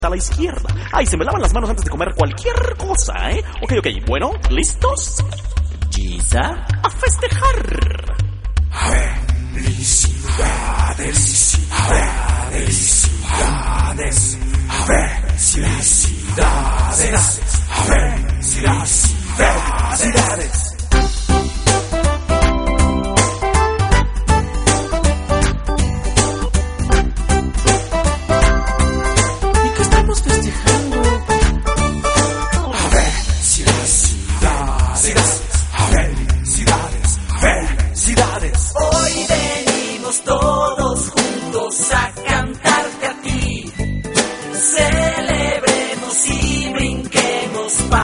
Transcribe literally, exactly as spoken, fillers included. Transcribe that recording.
a la izquierda. Ay, se me lavan las manos antes de comer cualquier cosa, ¿eh? Ok, ok, bueno, ¿listos? Giza, a festejar. Felicidades.